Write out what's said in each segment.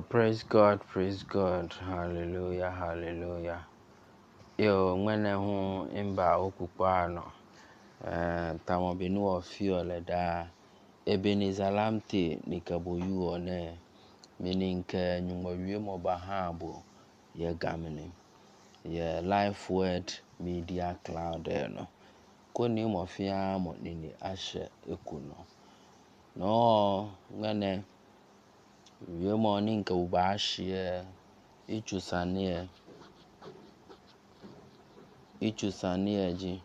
Praise God, hallelujah, hallelujah. Yo, mwene hu imba okupano, tamo binu ofio leda, Ebenezer Lamte nikaboyu one, meaning ke nyumwe bahabo, ye gamine, ye life word media cloud no. Koni mofia mo nini ashe ekuno. No, mwene, Yemo ninka ubashie, ichusanie ji,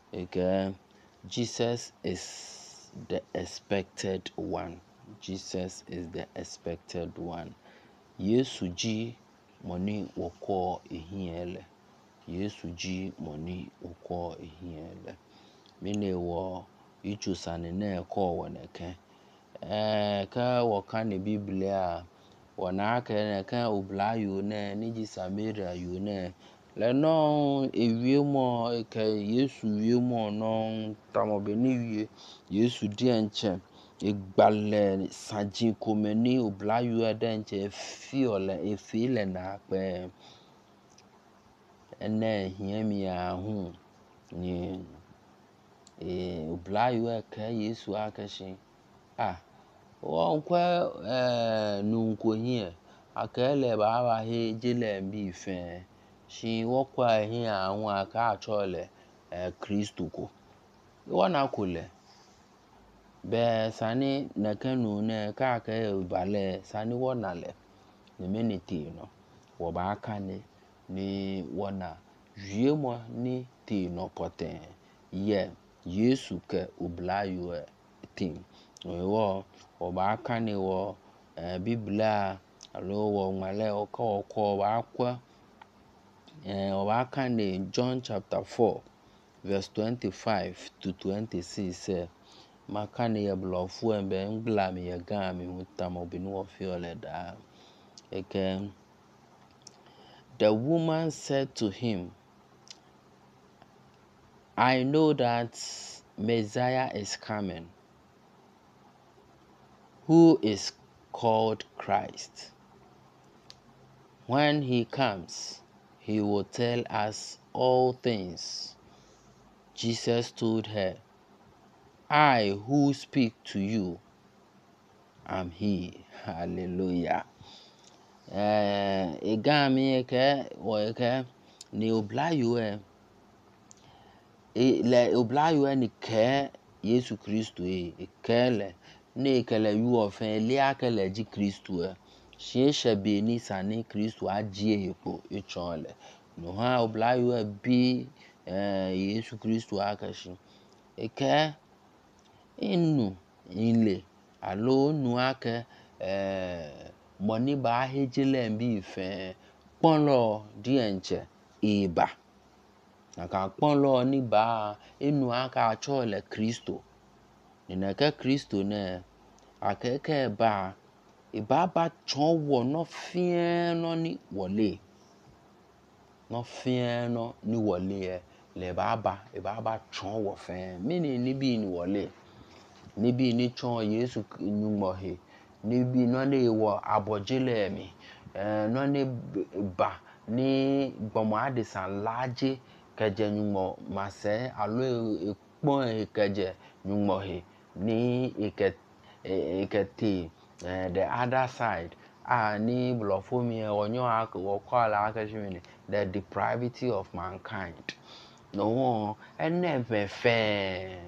Jesus is the expected one. Jesus is the expected one. Yesu ji moni woko ehiele. Yesu ji moni woko ehiele. Mine wo ichusane ne ko woneke. Ka wakane Biblia wana ka ka ublayo ne niji Samaria yo ne le no ewiemo ka Yesu wiemo no tamobeni wie Yesu di enche igbale sajin komeni ublayo adenche efile na pe ene hiemi ahu ni ublayo ka Yesu akashi kwa nunko hie akele baba he jile mbi fe shi wokwa hie ahun aka achole Kristo ko wana kule be sani nakanu ne ka bale sani wona le ne meniti no wo ba aka ni wona wiemo ni ti no poten ye Yesu ke ublayo tim wo oba aka ni wo Biblia alo wo male oko ba akwa oba aka ni John chapter 4 verse 25 to 26 makani ya blofu embe ngla mi ya gami mutamo binu ofiole da the woman said to him, I know that Messiah is coming, who is called Christ. When he comes, he will tell us all things. Jesus told her, I who speak to you am he. Hallelujah. Egami eke ni oblayo le oblayo ni ke Yesu Kristo kele ne kele yu ofen le akele ji Kristo she be ni sani Kristo ajie epo echole no ha oblayo bi Yesu Kristo akashi eke inu ile alo nu ake moni ba hejele mbi fe ponlo dienche iba aka ponlo ni ba enu aka achole Kristo nineke Kristo ne akeke ba ibaba chonwo no fieno ni wole le baba chonwo fe mini ni bi ni wole ni bi ni chon Yesu nyumohe ni bi no ne wo abojele mi no ne ba ni gbomo adisan laje keje nyumo mase alo ekpon keje nyumohe ni ikete the other side ni blofomi onyo akwala akashimini the depravity of mankind no eneve fe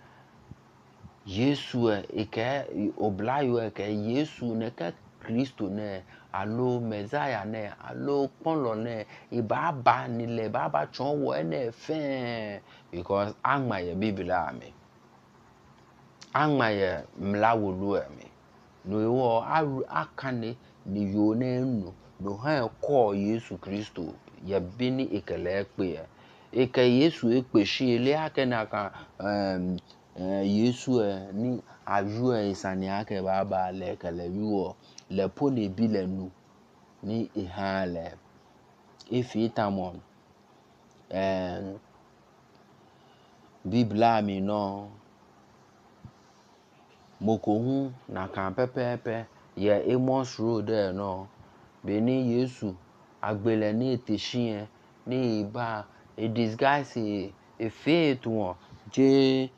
Yesu eke oblayo eke Yesu ne ke Kristo ne alo Messiah ne alo ponlo ne ibaba ni le baba chonwo ene fe because angmaye Biblia ame angmaye mlawulu ame no wo akane ni yo ne nu no ha ko Yesu Kristo ye bini ikele pe eke Yesu ekpe shi ile akena ka Yesu ni aju isani ake baba le kele yuo le pole bi le nu ni ihale ifi tamon Biblia mi no moko hu na kan pepepe ye Amos road no beni Yesu agbele ni eteshie ni ba a disguise a faith one je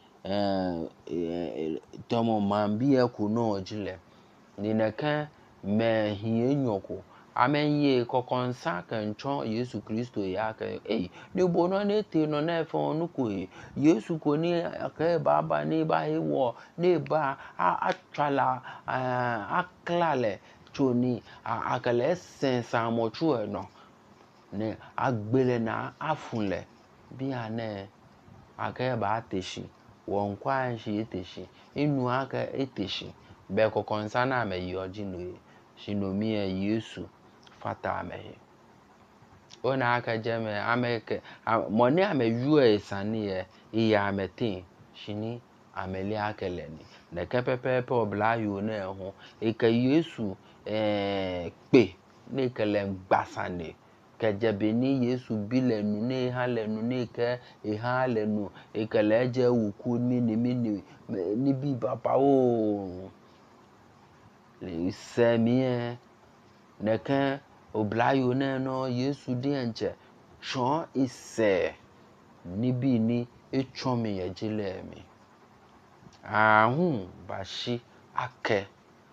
tomo mambi ekuno ojile ni neka me hie nyoko amenye kokonsa kancho Yesu Kristo ya ka ni bono ne te no na fe onu ko Yesu ko ni aka baba ni ba hewo ni ba atwala aklale choni akale sensa mochu no ne agbele na afunle bi ane aka ba ateshi won kwa shi eteshi inu aka eteshi be kokonsa na me yoji no shinomi Yesu fata ame ona aka jeme ameke moni ame yue sanie iya ametin shini ameli akeleni ne kepepepe obla yo na ho eke Yesu pe ne kele gbasane kejebe ni Yesu bilenu ne halenu ne ke halenu ekele je wuku ni bi papa o le semie neke oblayo ne no Yesu di enche chon ise nibi ni echomi yejile mi ahun bashi ake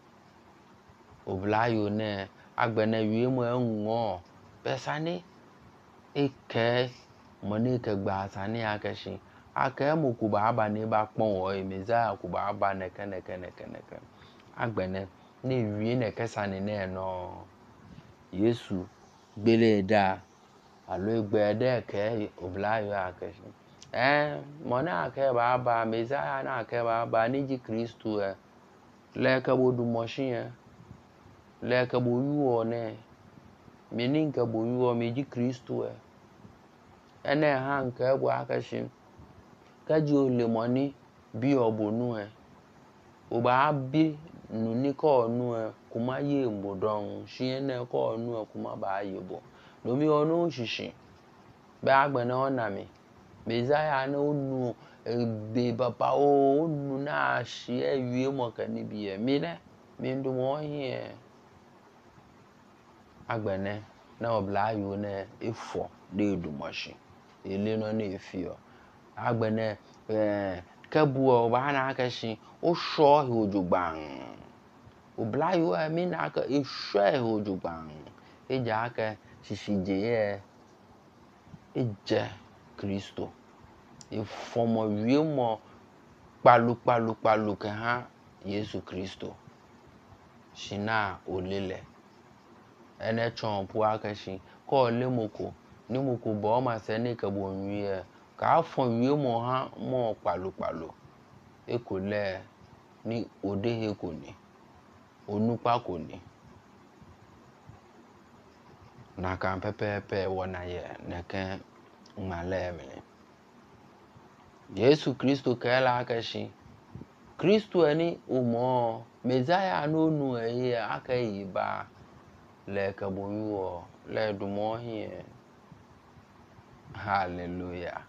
oblayo ne agbene wiemo enwo besani eke moni ke gba sani akeshi ake mokuba aba ni ba pon o emeza kuba aba neke agbene ni wi ne kesani ne no Yesu gbele da alo egbe de ke oblayo akeshi mona ake ba meza na ake ba ni ji Kristo le ke bodu moshin le ke boyuo ne menin ke boyuo meji Kristo ene ha nke bo akeshi kaji ole moni bi obonu oba bi nuni ko nu kuma ye mbodon shiene ko nu kuma ba yebo no mi onu shishi ba agbene onami mezaya na onu be papa o onu na shi ewie mo kani bi mi ne mi ndu mo hie agbene na obla yo ne efo de edumoshi ele no na efio agbene kebu oba na akeshi o sho he ojugban oblayo mi na aka esho he ojugban eja aka shishije eje Kristo efomo wiemo palu ke ha Yesu Kristo shina olele ene chompu akeshi ko le moko ni moko bo ma se ni ke bo nwie ka fon wiemo ha mo palu ekole ni odehe koni onupa koni na kan pepepe wona ye neke maleme Yesu Kristo kela akeshi Kristo ani umo mezaya no nu aka yiba le ke boyuo le dumo hie hallelujah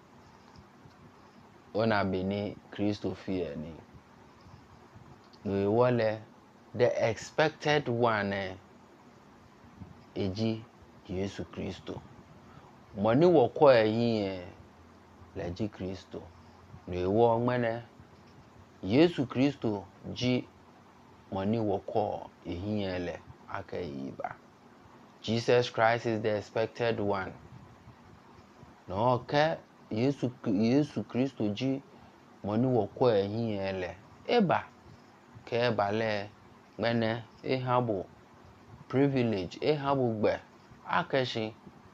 ona beni Kristo fie ni no wole the expected one eji Yesu Kristo moni woko ehie leji Kristo no wo mene Yesu Kristo ji moni woko ehie le aka yiba Jesus Christ is the expected one no ke Yesu Kristo ji moni woko ehie le eba ke bale mene ehabo privilege ehabo gbe akeshi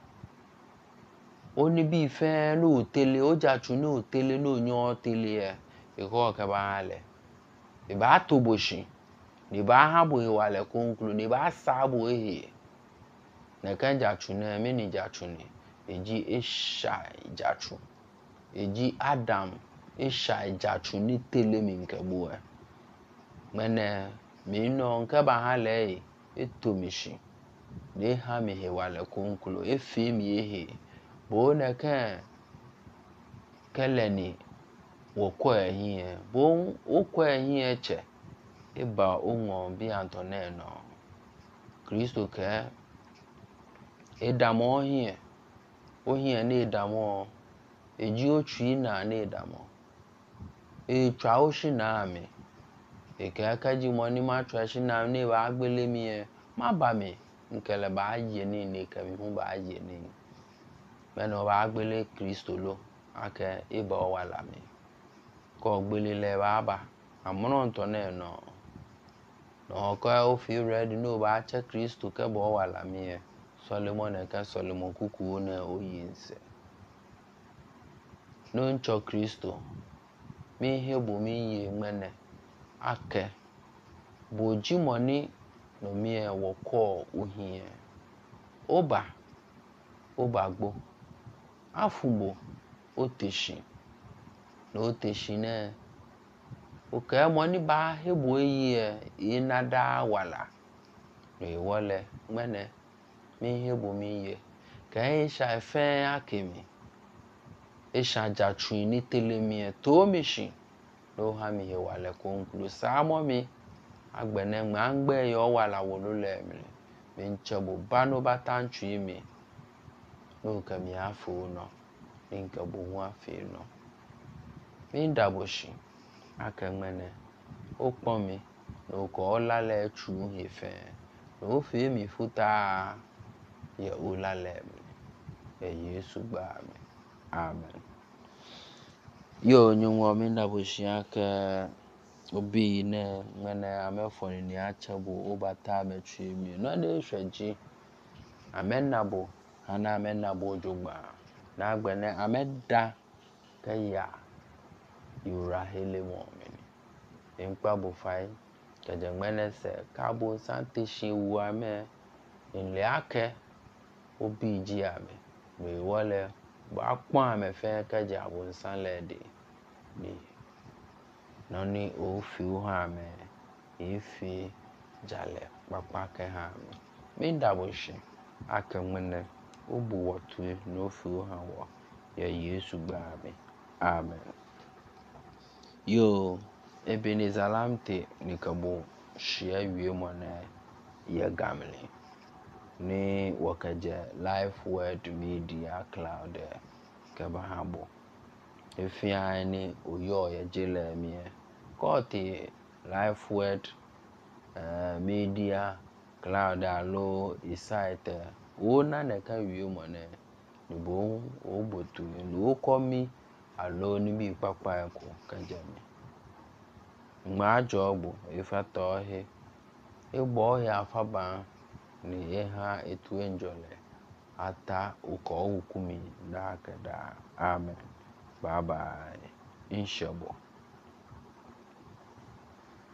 oni bi fe no tele ojachu no tele no nyo tele iko ke ba le e ba toboshi ni ba habo iwale konklu ni ba sabo ne kan jachu na me ni jachu ni eji esha jachu eji Adam esha jachu ni tele mi nkebo mene mi no nke ba ha le etomishi ne ha mi he wale konklu efi mi bo ne kan keleni woko ehie bo woko ehie che eba onwo bi Antonio Kristo ke edamo here ohia na edamo eji ochu na edamo etwa oshi na ame ekakaji moni ma twa shi na ne ba agbele mi ma ba mi nkele ba ye ni ne ka mi hu ba ye ni me no ba agbele Kristo lo ake iba wala mi ko gbele le ba amono nto na no ko o fi ready no ba che Kristo ke bo wala mi Solomon ka Solomon kuku na oyinse no ncho Kristo mi hebo mi ye mene ake boji moni no mi wo ko ohie oba gbo afubo oteshi no oteshi ne o ka moni ba hebo yi inada wala no wole mene mi hebo mi ye ka isha fe akemi isha jatru ni telemi to mi shi no ha mi he wale ko nkulu samo mi agbene ngbe yo wala wolo le mi nchebo bano batanchu mi no ka mi afu no ninka bo hu afi no mi ndaboshi aka mene okpon mi no ko lale chu he fe no fi mi futa ye olale mi Yesu gba mi amen yo nyunwo mi ndaboshi aka obi ne mene amefoni ni achebo obata metri mi no de hweji amenabo ana amenabo jogba na agbene ameda kaya yura hele mo mi npa bo fai keje mene se kabo sante shiwu ame nle ake obi ji ame we wole ba pon ame fe keje abun san lede ni noni o fi ha me ifi jale papa ke ha mi ndaboshi aka mene obu wotu no fi ha wo ya Yesu gba mi amen yo Ebenezer Lamte ni kabo shia wie mo na ye gamle ni wakaje Life Word Media Cloud ke ba habo efia ni oyo ye jele mi koti Life Word Media Cloud alo isite ona ne ka wie mo ne ni bo obotu ni okomi alo ni bi papa ko kajami ma jogbo ifato he egbo he afaba ni ha etu enjole ata uko ukumi na kada amen bye bye inshabo